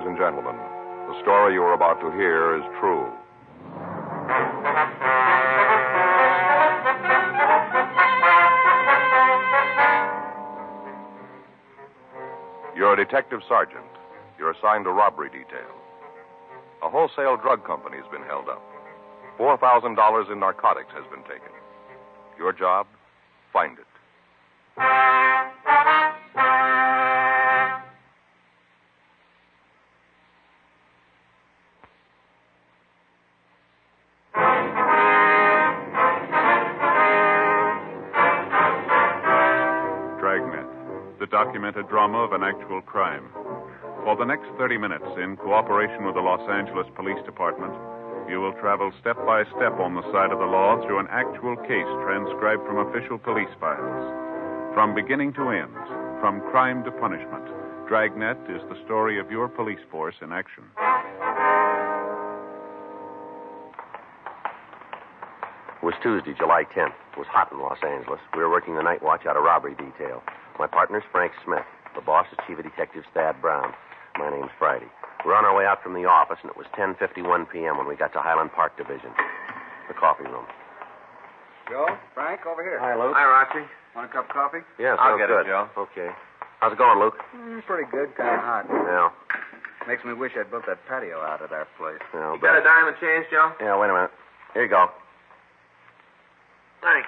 ladies and gentlemen. The story you are about to hear is true. You're a detective sergeant. You're assigned to robbery detail. A wholesale drug company has been held up. $4,000 in narcotics has been taken. Your job? Find it. Dragnet, the documented drama of an actual crime. For the next 30 minutes, in cooperation with the Los Angeles Police Department, you will travel step by step on the side of the law through an actual case transcribed from official police files. From beginning to end, from crime to punishment, Dragnet is the story of your police force in action. It was Tuesday, July 10th. It was hot in Los Angeles. We were working the night watch out of robbery detail. My partner's Frank Smith. The boss is Chief of Detectives Thad Brown. My name's Friday. We were on our way out from the office, and it was 10:51 p.m. when we got to Highland Park Division, the coffee room. Joe, Frank, over here. Hi, Luke. Hi, Roxy. Want a cup of coffee? Yeah, I'll sounds get good. it, Joe. Okay. How's it going, Luke? Pretty good, kind of hot. Yeah. Makes me wish I'd built that patio out at our place. Yeah, You got a dime and change, Joe? Yeah, wait a minute. Here you go. Thanks.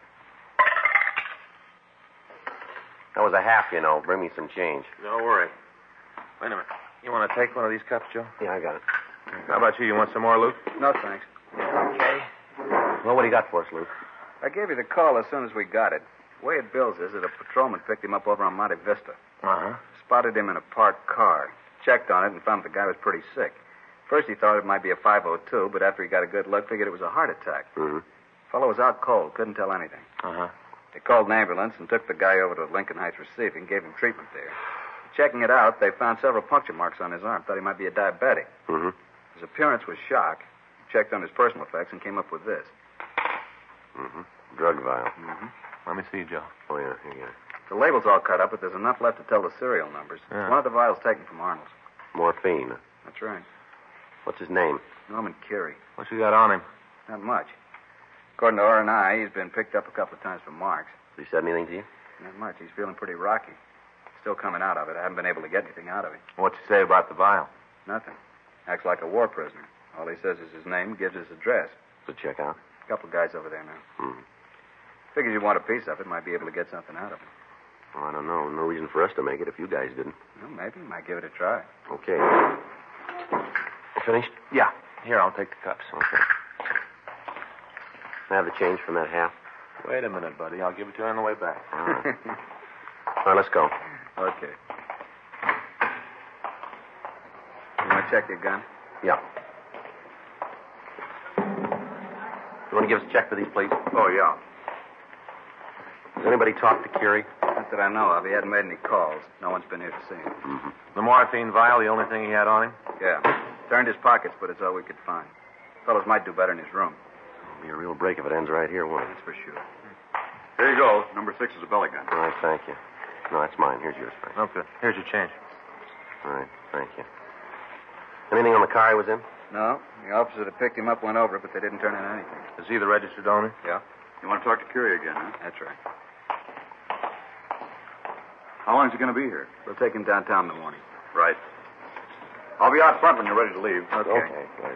That was a half, you know. Bring me some change. Don't worry. Wait a minute. You want to take one of these cups, Joe? Yeah, I got it. How about you? You want some more, Luke? No, thanks. Okay. Well, what do you got for us, Luke? I gave you the call as soon as we got it. The way it bills is that a patrolman picked him up over on Monte Vista. Uh-huh. Spotted him in a parked car. Checked on it and found the guy was pretty sick. First he thought it might be a 502, but after he got a good look, figured it was a heart attack. Mm-hmm. Fellow was out cold, couldn't tell anything. Uh-huh. They called an ambulance and took the guy over to Lincoln Heights Receiving, gave him treatment there. Checking it out, they found several puncture marks on his arm. Thought he might be a diabetic. Mm-hmm. His appearance was shock. Checked on his personal effects and came up with this. Mm-hmm. Drug vial. Mm-hmm. Let me see, Joe. Oh, yeah, here you go. The label's all cut up, but there's enough left to tell the serial numbers. Yeah. One of the vials taken from Arnold's. Morphine. That's right. What's his name? Norman Curie. What's he got on him? Not much. According to R&I, he's been picked up a couple of times for marks. Has he said anything to you? Not much. He's feeling pretty rocky. Still coming out of it. I haven't been able to get anything out of him. What's he say about the vial? Nothing. Acts like a war prisoner. All he says is his name, gives his address. So check out. A couple of guys over there now. Hmm. Figures you want a piece of it, might be able to get something out of it. Well, I don't know. No reason for us to make it if you guys didn't. Well, maybe. Might give it a try. Okay. Finished? Yeah. Here, I'll take the cups. Okay. Can I have the change from that half? Wait a minute, buddy. I'll give it to you on the way back. All right. All right, let's go. Okay. You want to check your gun? Yeah. You want to give us a check for these, please? Oh, yeah. Has anybody talked to Curie? Not that I know of. He hadn't made any calls. No one's been here to see him. Mm-hmm. The morphine vial, the only thing he had on him? Yeah. Turned his pockets, but it's all we could find. Fellows might do better in his room. It'll be a real break if it ends right here, won't it? That's for sure. Here you go. Number 6 is a belly gun. All right, thank you. No, that's mine. Here's yours, Frank. Oh, good. Here's your change. All right, thank you. Anything on the car he was in? No. The officer that picked him up went over it, but they didn't turn in anything. Is he the registered owner? Yeah. You want to talk to Curie again, huh? That's right. How long is he going to be here? We'll take him downtown in the morning. Right. I'll be out front when you're ready to leave. Okay. Great.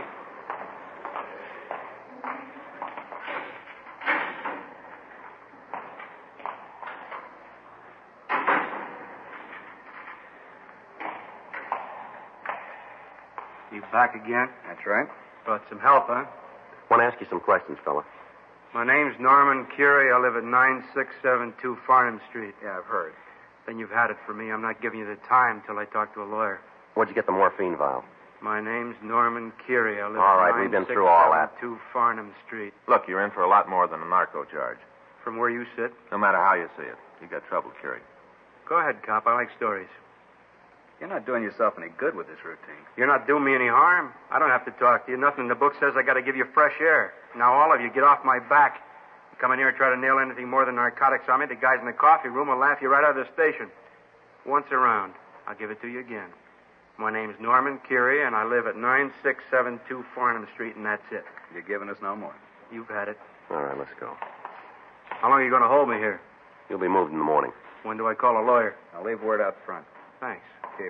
You back again? That's right. Brought some help, huh? Want to ask you some questions, fella. My name's Norman Curie. I live at 9672 Farnham Street. Yeah, I've heard. Then you've had it for me. I'm not giving you the time till I talk to a lawyer. Where'd you get the morphine vial? My name's Norman Curie. I live All at right, we've been through all that. 9672 Farnham Street. Look, you're in for a lot more than a narco charge. From where you sit? No matter how you see it. You got trouble, Curie. Go ahead, cop. I like stories. You're not doing yourself any good with this routine. You're not doing me any harm. I don't have to talk to you. Nothing in the book says I got to give you fresh air. Now, all of you, get off my back. You come in here and try to nail anything more than narcotics on me, the guys in the coffee room will laugh you right out of the station. Once around, I'll give it to you again. My name's Norman Curie, and I live at 9672 Farnham Street, and that's it. You're giving us no more. You've had it. All right, let's go. How long are you going to hold me here? You'll be moved in the morning. When do I call a lawyer? I'll leave word out front. Thanks. Keep.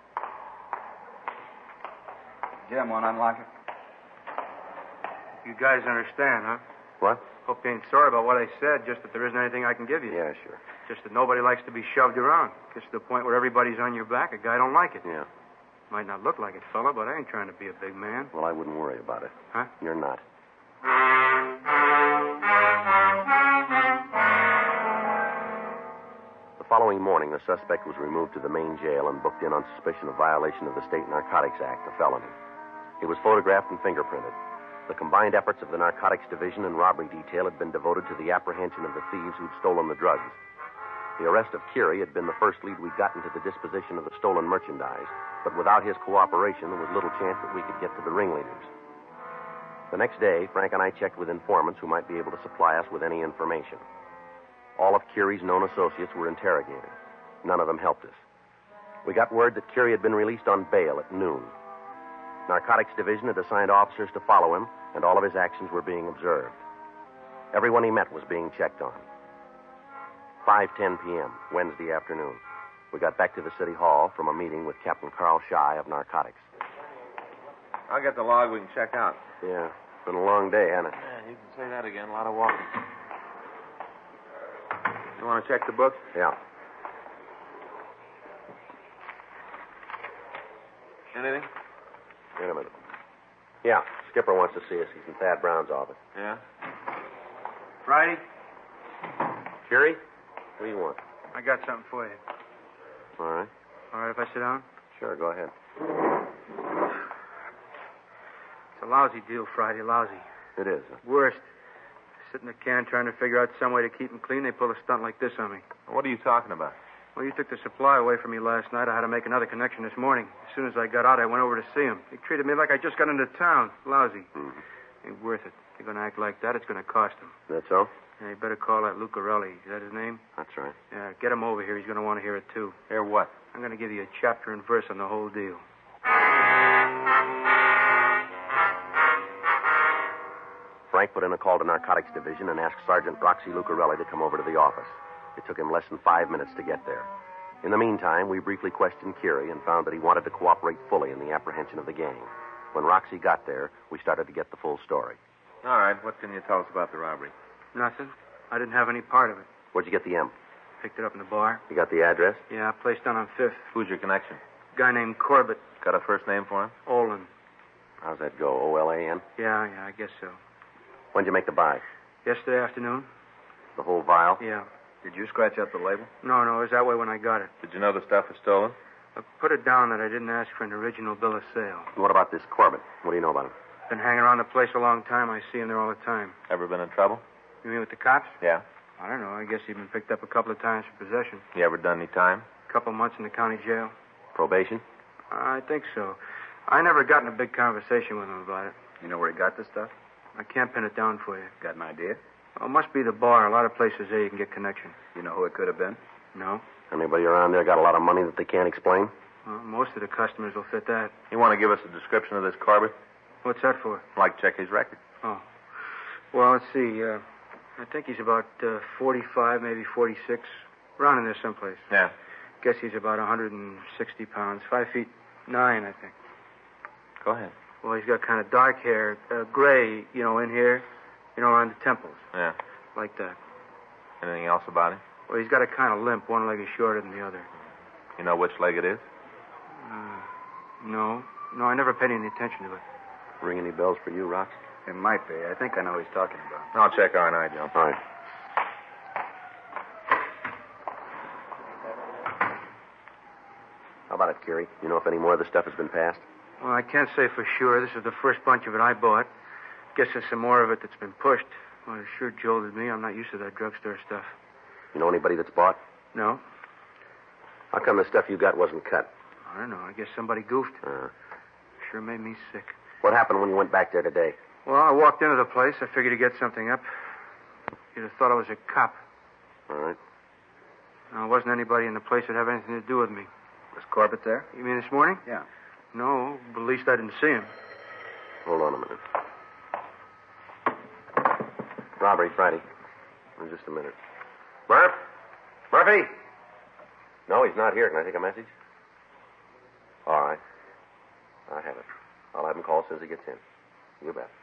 Jim, want to unlock it? You guys understand, huh? What? Hope you ain't sorry about what I said, just that there isn't anything I can give you. Yeah, sure. Just that nobody likes to be shoved around. Gets to the point where everybody's on your back. A guy don't like it. Yeah. Might not look like it, fella, but I ain't trying to be a big man. Well, I wouldn't worry about it. Huh? You're not. The following morning, the suspect was removed to the main jail and booked in on suspicion of violation of the State Narcotics Act, a felony. He was photographed and fingerprinted. The combined efforts of the Narcotics Division and Robbery Detail had been devoted to the apprehension of the thieves who'd stolen the drugs. The arrest of Curie had been the first lead we'd gotten to the disposition of the stolen merchandise, but without his cooperation, there was little chance that we could get to the ringleaders. The next day, Frank and I checked with informants who might be able to supply us with any information. All of Curie's known associates were interrogated. None of them helped us. We got word that Curie had been released on bail at noon. Narcotics Division had assigned officers to follow him, and all of his actions were being observed. Everyone he met was being checked on. 5:10 p.m., Wednesday afternoon. We got back to the city hall from a meeting with Captain Carl Shy of Narcotics. I'll get the log we can check out. Yeah, it's been a long day, hasn't it? Yeah, you can say that again. A lot of walking. You want to check the book? Yeah. Anything? Wait a minute. Yeah, Skipper wants to see us. He's in Thad Brown's office. Yeah? Friday, Curie, what do you want? I got something for you. All right. All right if I sit down? Sure, go ahead. It's a lousy deal, Friday, lousy. It is. Worst. Sit in the can trying to figure out some way to keep them clean. They pull a stunt like this on me. What are you talking about? Well, you took the supply away from me last night. I had to make another connection this morning. As soon as I got out, I went over to see him. He treated me like I just got into town. Lousy. Mm-hmm. Ain't worth it. They're going to act like that. It's going to cost them. That's so? Yeah, you better call that Lucarelli. Is that his name? That's right. Yeah, get him over here. He's going to want to hear it, too. Hear what? I'm going to give you a chapter and verse on the whole deal. Frank put in a call to Narcotics Division and asked Sergeant Roxy Lucarelli to come over to the office. It took him less than 5 minutes to get there. In the meantime, we briefly questioned Curie and found that he wanted to cooperate fully in the apprehension of the gang. When Roxy got there, we started to get the full story. All right, what can you tell us about the robbery? Nothing. I didn't have any part of it. Where'd you get the M? Picked it up in the bar. You got the address? Yeah, place down on 5th. Who's your connection? Guy named Corbett. Got a first name for him? Olin. How's that go? O-L-A-N? Yeah, I guess so. When'd you make the buy? Yesterday afternoon? The whole vial? Yeah. Did you scratch out the label? No, it was that way when I got it. Did you know the stuff was stolen? I put it down that I didn't ask for an original bill of sale. What about this Corbett? What do you know about him? Been hanging around the place a long time. I see him there all the time. Ever been in trouble? You mean with the cops? Yeah. I don't know. I guess he'd been picked up a couple of times for possession. You ever done any time? A couple months in the county jail. Probation? I think so. I never got in a big conversation with him about it. You know where he got this stuff? I can't pin it down for you. Got an idea? Well, it must be the bar. A lot of places there you can get connection. You know who it could have been? No? Anybody around there got a lot of money that they can't explain? Well, most of the customers will fit that. You want to give us a description of this Corbett? What's that for? I'd like to check his record. Oh. Well, let's see. I think he's about 45, maybe 46. Around in there someplace. Yeah. Guess he's about 160 pounds. 5'9", I think. Go ahead. Well, he's got kind of dark hair. Gray, in here. Around the temples. Yeah. Like that. Anything else about him? Well, he's got a kind of limp. One leg is shorter than the other. You know which leg it is? No, I never paid any attention to it. Ring any bells for you, Rox? It might be. I think I know who he's talking about. I'll check R&I, Joe. All right. How about it, Curie? You know if any more of the stuff has been passed? Well, I can't say for sure. This is the first bunch of it I bought. Guess there's some more of it that's been pushed. Well, it sure jolted me. I'm not used to that drugstore stuff. You know anybody that's bought? No? How come the stuff you got wasn't cut? I don't know. I guess somebody goofed. Sure made me sick. What happened when you went back there today? Well, I walked into the place. I figured to get something up. You'd have thought I was a cop. All right. There wasn't anybody in the place that had anything to do with me. Was Corbett there? You mean this morning? Yeah. No, but at least I didn't see him. Hold on a minute. Robbery, Friday. In just a minute. Murphy? No, he's not here. Can I take a message? All right. I have it. I'll have him call as soon as he gets in. You bet.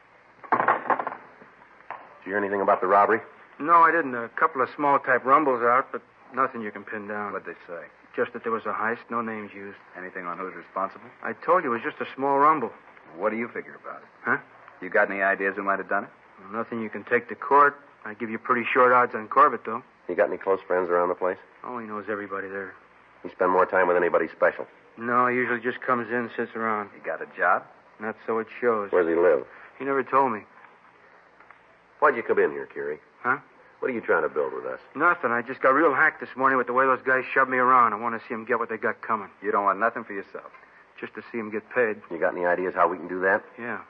Did you hear anything about the robbery? No, I didn't. A couple of small-type rumbles out, but nothing you can pin down. What'd they say? Just that there was a heist, no names used. Anything on who's responsible? I told you it was just a small rumble. What do you figure about it? Huh? You got any ideas who might have done it? Well, nothing you can take to court. I give you pretty short odds on Corbett, though. You got any close friends around the place? Oh, he knows everybody there. You spend more time with anybody special? No, he usually just comes in, sits around. You got a job? Not so it shows. Where does he live? He never told me. Why'd you come in here, Curie? Huh? What are you trying to build with us? Nothing. I just got real hacked this morning with the way those guys shoved me around. I want to see them get what they got coming. You don't want nothing for yourself. Just to see them get paid. You got any ideas how we can do that? Yeah.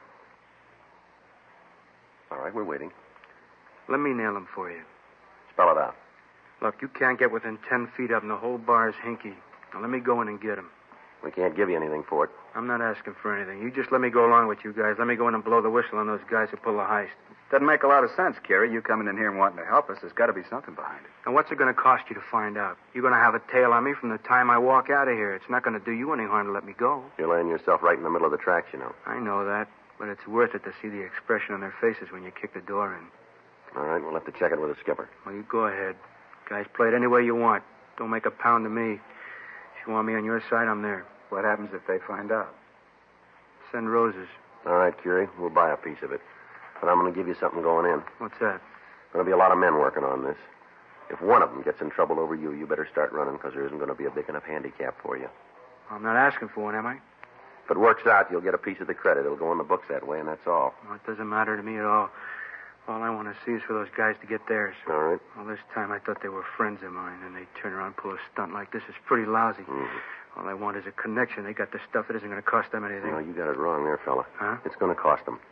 All right, we're waiting. Let me nail them for you. Spell it out. Look, you can't get within 10 feet of them. The whole bar's hinky. Now, let me go in and get them. We can't give you anything for it. I'm not asking for anything. You just let me go along with you guys. Let me go in and blow the whistle on those guys who pull the heist. Doesn't make a lot of sense, Kerry. You coming in here and wanting to help us. There's got to be something behind it. And what's it going to cost you to find out? You're going to have a tail on me from the time I walk out of here. It's not going to do you any harm to let me go. You're laying yourself right in the middle of the tracks, you know. I know that, but it's worth it to see the expression on their faces when you kick the door in. All right, we'll have to check it with the skipper. Well, you go ahead. Guys, play it any way you want. Don't make a pound of me. If you want me on your side, I'm there. What happens if they find out? Send roses. All right, Curie, we'll buy a piece of it. But I'm going to give you something going in. What's that? There'll be a lot of men working on this. If one of them gets in trouble over you, you better start running, because there isn't going to be a big enough handicap for you. I'm not asking for one, am I? If it works out, you'll get a piece of the credit. It'll go in the books that way, and that's all. Well, it doesn't matter to me at all. All I want to see is for those guys to get theirs. All right. Well, this time I thought they were friends of mine, and they turn around and pull a stunt like this. It's pretty lousy. Mm-hmm. All I want is a connection. They got the stuff. It isn't going to cost them anything. No, you got it wrong there, fella. Huh? It's going to cost them.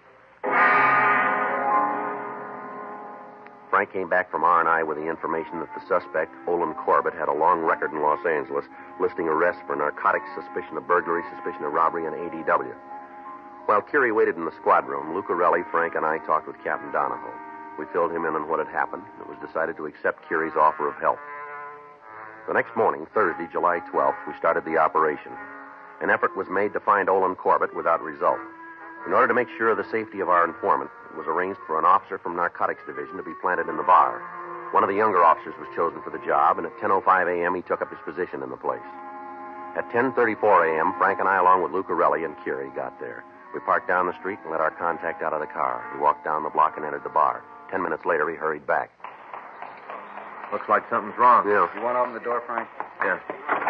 Frank came back from R&I with the information that the suspect, Olin Corbett, had a long record in Los Angeles, listing arrests for narcotics, suspicion of burglary, suspicion of robbery, and ADW. While Curie waited in the squad room, Lucarelli, Frank, and I talked with Captain Donahoe. We filled him in on what had happened. It was decided to accept Curie's offer of help. The next morning, Thursday, July 12th, we started the operation. An effort was made to find Olin Corbett without result. In order to make sure of the safety of our informant, it was arranged for an officer from Narcotics Division to be planted in the bar. One of the younger officers was chosen for the job, and at 10:05 a.m., he took up his position in the place. At 10:34 a.m., Frank and I, along with Lucarelli and Curie, got there. We parked down the street and let our contact out of the car. He walked down the block and entered the bar. 10 minutes later, he hurried back. Looks like something's wrong. Yeah. You want to open the door, Frank? Yeah.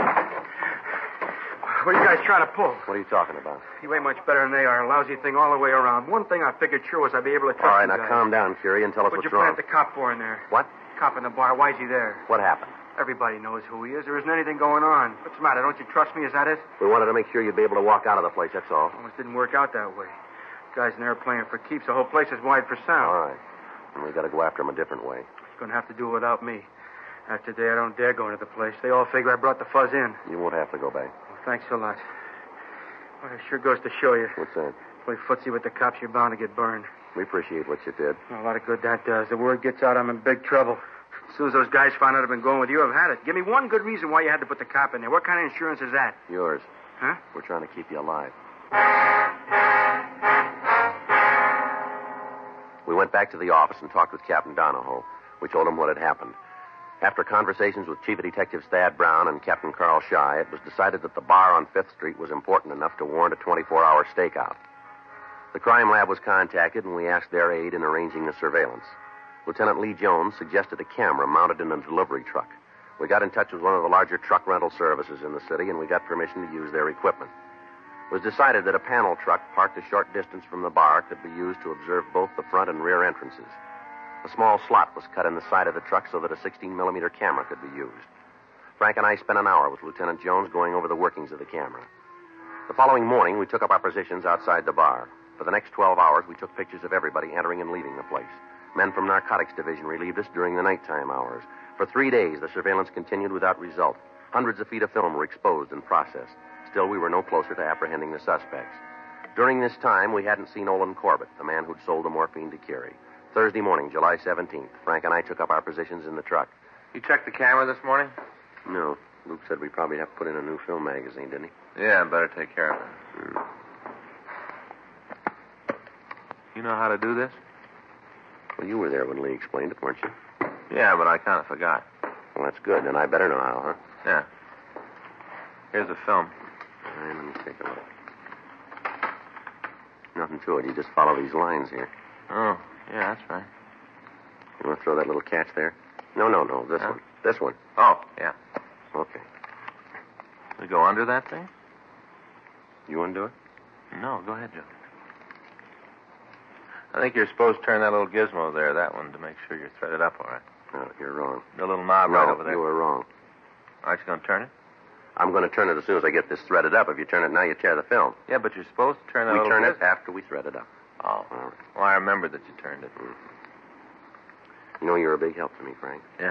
What are you guys trying to pull? What are you talking about? You ain't much better than they are. A lousy thing all the way around. One thing I figured sure was I'd be able to trust All right, you now guys. calm down, Curie, and tell us What'd what's you wrong. plant the cop for in there? What? Cop in the bar. Why's he there? What happened? Everybody knows who he is. There isn't anything going on. What's the matter? Don't you trust me? Is that it? We wanted to make sure you'd be able to walk out of the place, that's all. Almost didn't work out that way. Guys in there are playing for keeps. The whole place is wide for sound. All right. And we got to go after him a different way. He's going to have to do it without me. After today, I don't dare go into the place. They all figure I brought the fuzz in. You won't have to go back. Well, thanks a lot. Well, it sure goes to show you. What's that? Play footsie with the cops, you're bound to get burned. We appreciate what you did. A lot of good that does. The word gets out, I'm in big trouble. As soon as those guys find out I've been going with you, I've had it. Give me one good reason why you had to put the cop in there. What kind of insurance is that? Yours. Huh? We're trying to keep you alive. We went back to the office and talked with Captain Donahoe. We told him what had happened. After conversations with Chief of Detectives Thad Brown and Captain Carl Shy, it was decided that the bar on 5th Street was important enough to warrant a 24-hour stakeout. The crime lab was contacted, and we asked their aid in arranging the surveillance. Lieutenant Lee Jones suggested a camera mounted in a delivery truck. We got in touch with one of the larger truck rental services in the city, and we got permission to use their equipment. It was decided that a panel truck parked a short distance from the bar could be used to observe both the front and rear entrances. A small slot was cut in the side of the truck so that a 16-millimeter camera could be used. Frank and I spent an hour with Lieutenant Jones going over the workings of the camera. The following morning, we took up our positions outside the bar. For the next 12 hours, we took pictures of everybody entering and leaving the place. Men from Narcotics Division relieved us during the nighttime hours. For 3 days, the surveillance continued without result. Hundreds of feet of film were exposed and processed. Still, we were no closer to apprehending the suspects. During this time, we hadn't seen Olin Corbett, the man who'd sold the morphine to Curie. Thursday morning, July 17th, Frank and I took up our positions in the truck. You checked the camera this morning? No. Luke said we probably have to put in a new film magazine, didn't he? Yeah, better take care of it. You know how to do this? Well, you were there when Lee explained it, weren't you? Yeah, but I kind of forgot. Well, that's good. Then I better know how, huh? Yeah. Here's the film. All right, let me take a look. Nothing to it. You just follow these lines here. Oh, yeah, that's right. You want to throw that little catch there? No. This one. This one. Oh, yeah. Okay. We go under that thing? You want to do it? No, go ahead, Joe. I think you're supposed to turn that little gizmo there, that one, to make sure you're threaded up all right. No, you're wrong. The little knob right over there. You were wrong. Aren't you going to turn it? I'm going to turn it as soon as I get this threaded up. If you turn it now, you tear the film. Yeah, but you're supposed to turn that We little turn it giz- after we thread it up. Oh. All right. Well, I remembered that you turned it. You know you're a big help to me, Frank. Yeah.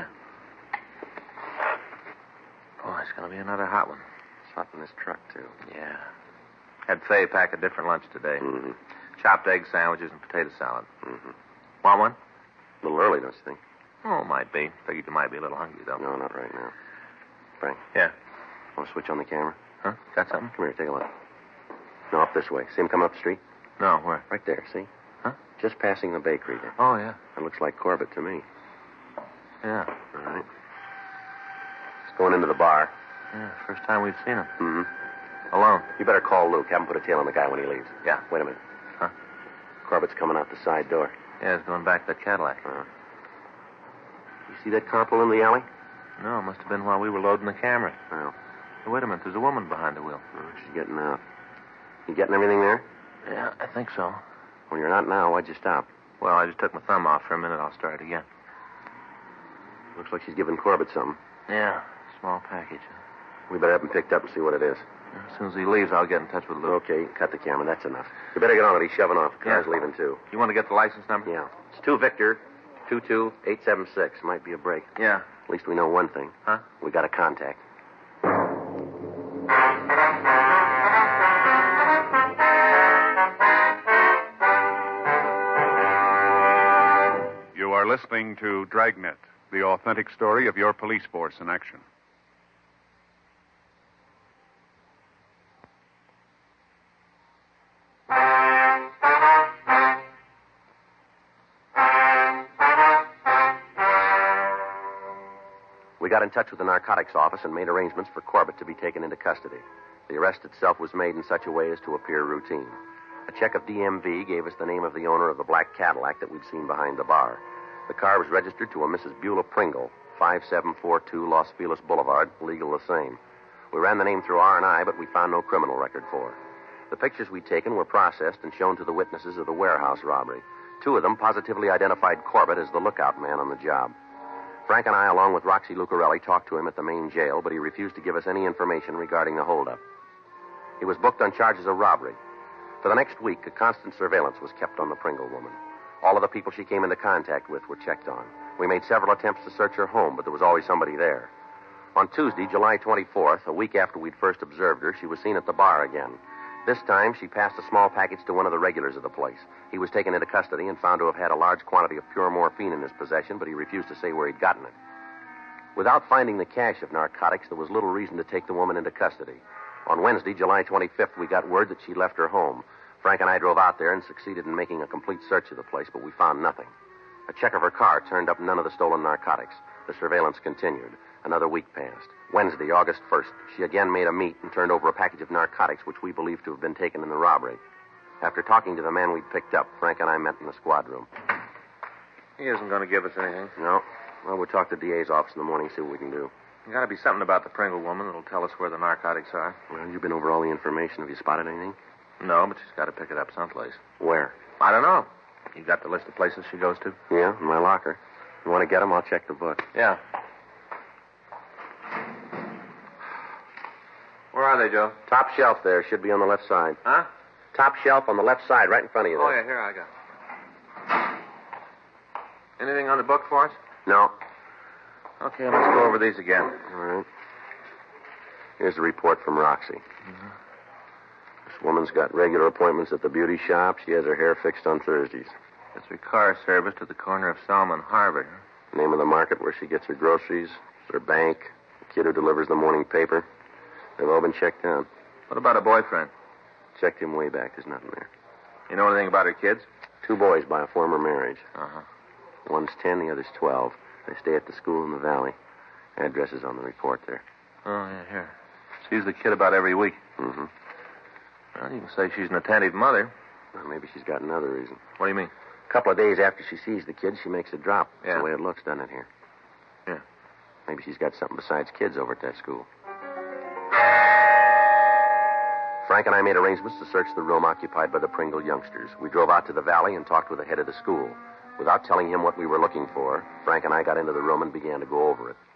Oh, it's going to be another hot one. It's hot in this truck, too. Yeah. Had Faye pack a different lunch today. Mm-hmm. Chopped egg sandwiches and potato salad. Mm-hmm. Want one? A little early, don't you think? Oh, might be. Figured you might be a little hungry, though. No, not right now. Frank. Yeah. Want to switch on the camera? Huh? Got something? Come here, take a look. No, up this way. See him come up the street? No, where? Right there, see? Huh? Just passing the bakery there. Oh, yeah. That looks like Corbett to me. Yeah. All right. He's going into the bar. Yeah, first time we've seen him. Mm-hmm. Alone. You better call Luke. Have him put a tail on the guy when he leaves. Yeah. Wait a minute. Huh? Corbett's coming out the side door. Yeah, he's going back to that Cadillac. You see that car pull in the alley? No, it must have been while we were loading the camera. Well, Hey, wait a minute. There's a woman behind the wheel. she's getting out. You getting everything there? Yeah, I think so. Well, you're not now. Why'd you stop? Well, I just took my thumb off for a minute. I'll start again. Looks like she's giving Corbett something. Yeah, small package. We better have him picked up and see what it is. As soon as he leaves, I'll get in touch with Luke. Okay, cut the camera. That's enough. You better get on it. He's shoving off. The car's Yeah. leaving, too. You want to get the license number? Yeah. It's 2 Victor, 22876. Might be a break. Yeah. At least we know one thing. Huh? We got a contact. You are listening to Dragnet, the authentic story of your police force in action. We got in touch with the narcotics office and made arrangements for Corbett to be taken into custody. The arrest itself was made in such a way as to appear routine. A check of DMV gave us the name of the owner of the black Cadillac that we'd seen behind the bar. The car was registered to a Mrs. Beulah Pringle, 5742 Los Feliz Boulevard, legal the same. We ran the name through R&I, but we found no criminal record for her. The pictures we'd taken were processed and shown to the witnesses of the warehouse robbery. 2 of them positively identified Corbett as the lookout man on the job. Frank and I, along with Roxy Lucarelli, talked to him at the main jail, but he refused to give us any information regarding the holdup. He was booked on charges of robbery. For the next week, a constant surveillance was kept on the Pringle woman. All of the people she came into contact with were checked on. We made several attempts to search her home, but there was always somebody there. On Tuesday, July 24th, a week after we'd first observed her, she was seen at the bar again. This time, she passed a small package to one of the regulars of the place. He was taken into custody and found to have had a large quantity of pure morphine in his possession, but he refused to say where he'd gotten it. Without finding the cache of narcotics, there was little reason to take the woman into custody. On Wednesday, July 25th, we got word that she left her home. Frank and I drove out there and succeeded in making a complete search of the place, but we found nothing. A check of her car turned up none of the stolen narcotics. The surveillance continued. Another week passed. Wednesday, August 1st, she again made a meet and turned over a package of narcotics which we believed to have been taken in the robbery. After talking to the man we'd picked up, Frank and I met in the squad room. He isn't going to give us anything. No. Well, we'll talk to the DA's office in the morning, see what we can do. There's got to be something about the Pringle woman that'll tell us where the narcotics are. Well, you've been over all the information. Have you spotted anything? No, but she's got to pick it up someplace. Where? I don't know. You got the list of places she goes to? Yeah, in my locker. You want to get them? I'll check the book. Yeah. Where are they, Joe? Top shelf there. Should be on the left side. Huh? Top shelf on the left side, right in front of you there. Oh, yeah, here I got it. Anything on the book for us? No. Okay, let's go over these again. All right. Here's the report from Roxy. This woman's got regular appointments at the beauty shop. She has her hair fixed on Thursdays. It's her car service at the corner of Solomon Harvard. Name of the market where she gets her groceries, her bank, the kid who delivers the morning paper. They've all been checked out. What about a boyfriend? Checked him way back. There's nothing there. You know anything about her kids? 2 boys by a former marriage. Uh-huh. One's 10, the other's 12. They stay at the school in the valley. Address is on the report there. Oh, yeah, here. Sees the kid about every week. Mm-hmm. Well, you can say she's an attentive mother. Well, maybe she's got another reason. What do you mean? A couple of days after she sees the kid, she makes a drop. That's Yeah. the way it looks, doesn't it, here? Yeah. Maybe she's got something besides kids over at that school. Frank and I made arrangements to search the room occupied by the Pringle youngsters. We drove out to the valley and talked with the head of the school. Without telling him what we were looking for, Frank and I got into the room and began to go over it.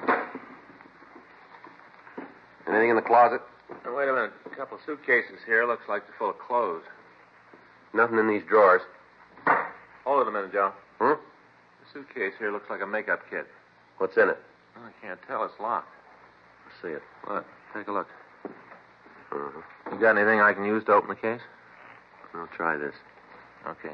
Anything in the closet? Now, wait a minute. A couple of suitcases here. Looks like they're full of clothes. Nothing in these drawers. Hold it a minute, Joe. Hmm? The suitcase here looks like a makeup kit. What's in it? Oh, I can't tell. It's locked. Let's see it. What? Take a look. Uh-huh. You got anything I can use to open the case? I'll try this. Okay.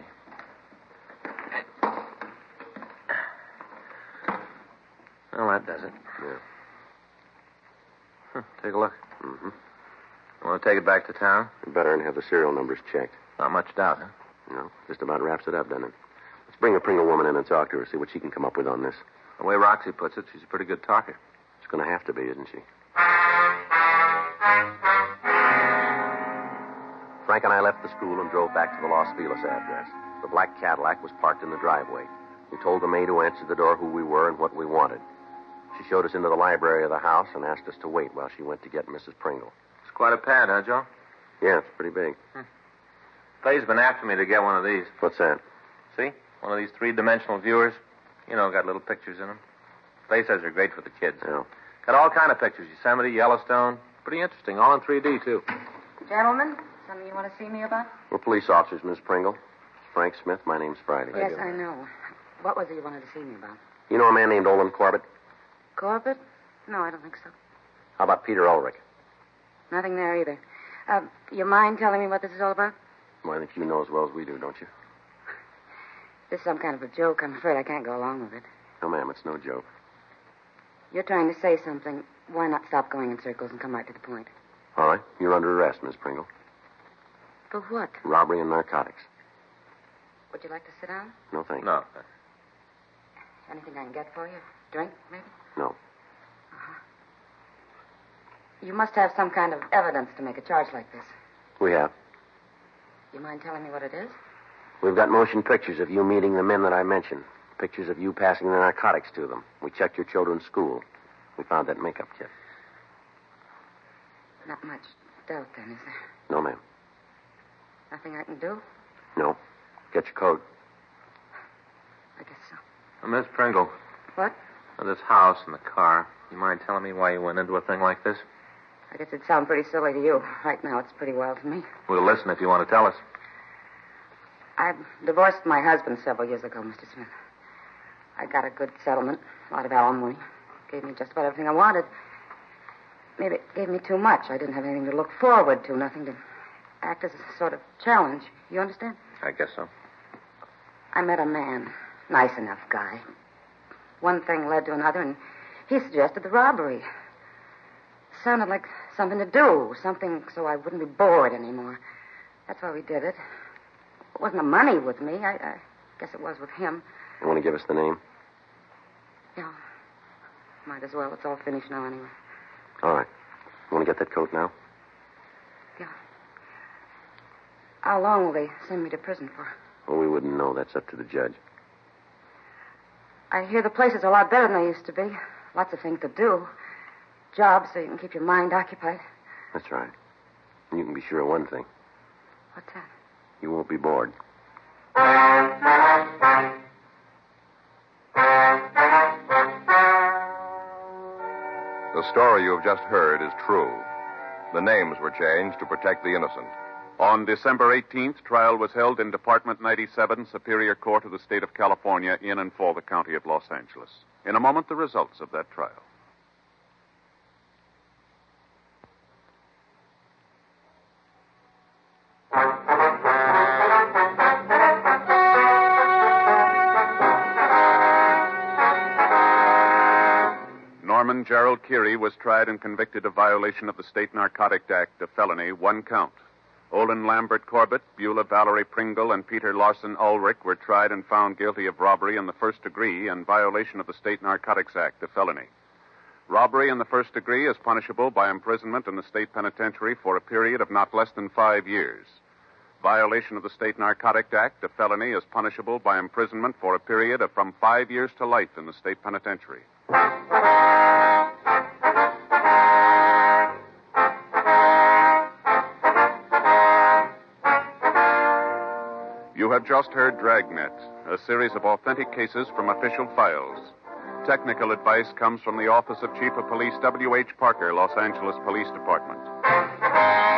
Well, that does it. Yeah. Take a look. Mm-hmm. You want to take it back to town? Better and have the serial numbers checked. Not much doubt, huh? No, just about wraps it up, doesn't it? Let's bring the Pringle woman in and talk to her, see what she can come up with on this. The way Roxy puts it, she's a pretty good talker. She's going to have to be, isn't she? Frank and I left the school and drove back to the Los Feliz address. The black Cadillac was parked in the driveway. We told the maid who answered the door who we were and what we wanted. She showed us into the library of the house and asked us to wait while she went to get Mrs. Pringle. It's quite a pad, huh, Joe? Yeah, it's pretty big. Fay's been after me to get one of these. What's that? See? One of these 3-dimensional viewers. You know, got little pictures in them. Fay says they're great for the kids. Yeah. Got all kind of pictures. Yosemite, Yellowstone. Pretty interesting. All in 3D, too. Gentlemen, something you want to see me about? We're police officers, Miss Pringle. Frank Smith. My name's Friday. Yes, I know. What was it you wanted to see me about? You know a man named Olin Corbett? Corbett? No, I don't think so. How about Peter Ulrich? Nothing there either. You mind telling me what this is all about? Well, I think you know as well as we do, don't you? This is some kind of a joke. I'm afraid I can't go along with it. No, ma'am, it's no joke. You're trying to say something. Why not stop going in circles and come right to the point? All right. You're under arrest, Miss Pringle. For what? Robbery and narcotics. Would you like to sit down? No, thank you. No. Anything I can get for you? Drink, maybe? No. Uh-huh. You must have some kind of evidence to make a charge like this. We have. You mind telling me what it is? We've got motion pictures of you meeting the men that I mentioned. Pictures of you passing the narcotics to them. We checked your children's school. We found that makeup kit. Not much doubt, then, is there? No, ma'am. Nothing I can do? No. Get your coat. I guess so. Miss Pringle. What? This house and the car. You mind telling me why you went into a thing like this? I guess it'd sound pretty silly to you. Right now, it's pretty well to me. We'll listen if you want to tell us. I divorced my husband several years ago, Mr. Smith. I got a good settlement, a lot of alimony. Gave me just about everything I wanted. Maybe it gave me too much. I didn't have anything to look forward to, nothing to act as a sort of challenge. You understand? I guess so. I met a man, nice enough guy. One thing led to another, and he suggested the robbery. Sounded like something to do, something so I wouldn't be bored anymore. That's why we did it. It wasn't the money with me. I guess it was with him. You want to give us the name? Yeah. Might as well. It's all finished now anyway. All right. You want to get that coat now? Yeah. How long will they send me to prison for? Well, we wouldn't know. That's up to the judge. I hear the place is a lot better than they used to be. Lots of things to do. Jobs so you can keep your mind occupied. That's right. And you can be sure of one thing. What's that? You won't be bored. The story you have just heard is true. The names were changed to protect the innocent. On December 18th, trial was held in Department 97, Superior Court of the State of California, in and for the County of Los Angeles. In a moment, the results of that trial. Norman Gerald Keary was tried and convicted of violation of the State Narcotic Act, a felony, 1 count. Olin Lambert Corbett, Beulah Valerie Pringle, and Peter Larson Ulrich were tried and found guilty of robbery in the first degree and violation of the State Narcotics Act, a felony. Robbery in the first degree is punishable by imprisonment in the state penitentiary for a period of not less than 5 years. Violation of the State Narcotic Act, a felony, is punishable by imprisonment for a period of from 5 years to life in the state penitentiary. You have just heard Dragnet, a series of authentic cases from official files. Technical advice comes from the Office of Chief of Police W.H. Parker, Los Angeles Police Department.